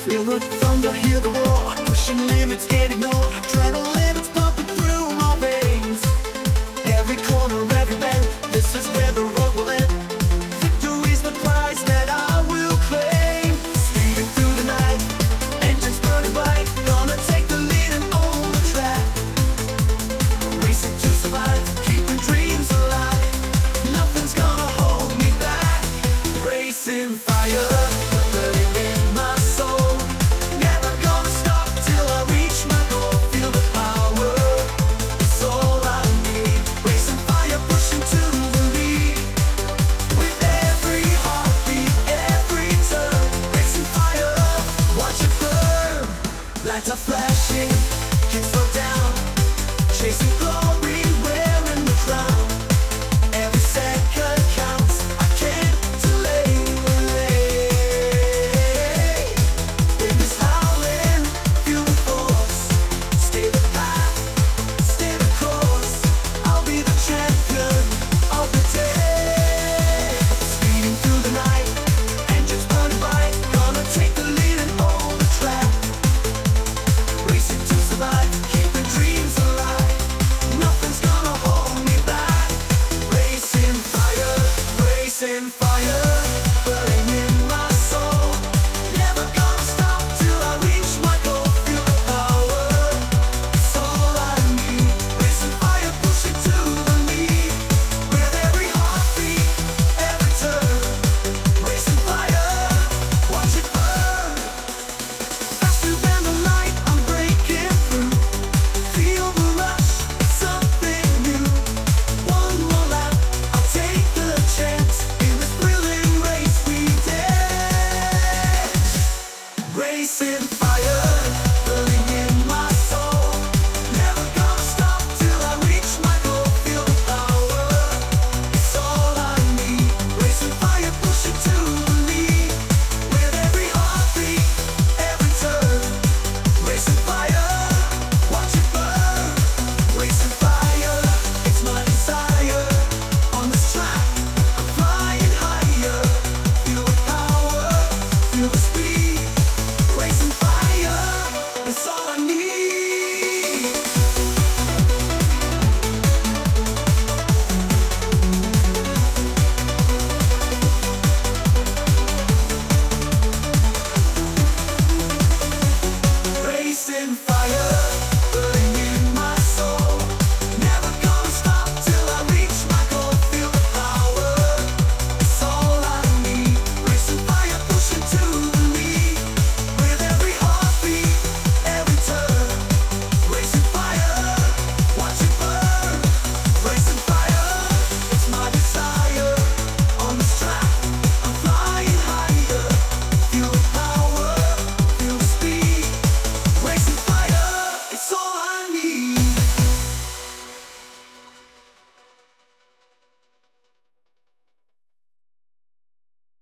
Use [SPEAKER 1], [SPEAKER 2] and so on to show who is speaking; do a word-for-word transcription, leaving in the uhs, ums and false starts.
[SPEAKER 1] Feel the thunder, hear the roar. Pushing limits, can't ignore. Adrenaline's pumping through my veins. Every corner, every bend, this is where the road will end. Victory's the prize that I will claim. Speeding through the night, engines burning bright. Gonna take the lead and own the track. Racing to survive, keeping dreams alive. Nothing's gonna hold me back. Racing fire, burning in my soul. Never gonna stop till I reach my goal. Feel the power, it's all I need. Racing fire, pushing to the lead. With every heartbeat, every turn. Racing fire, watch it burn. Lights are flashing, can't slow down. Chasing glory, wearing the crown. Every second counts, I can't delay. Wind is howling, feel the force. Stay the path, stay the course. I'll be the champion of the day. Speeding through the night, engines burning bright. Gonna take the lead and own the track. Racing to survive, keeping dreams alive. Nothing's gonna hold me back. Racing fire, racing fire.